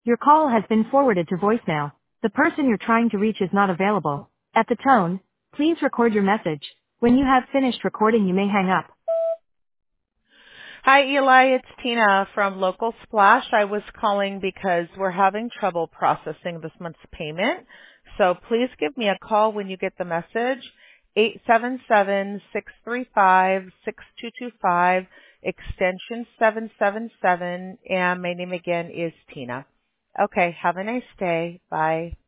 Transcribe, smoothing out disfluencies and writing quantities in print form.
Your call has been forwarded to voicemail. The person you're trying to reach is not available. At the tone, please record your message. When you have finished recording, you may hang up. Hi, Eli. It's Tina from Local Splash. I was calling because we're having trouble processing this month's payment. So please give me a call when you get the message. 877-635-6225, extension 777, and my name again is Tina. Okay, have a nice day. Bye.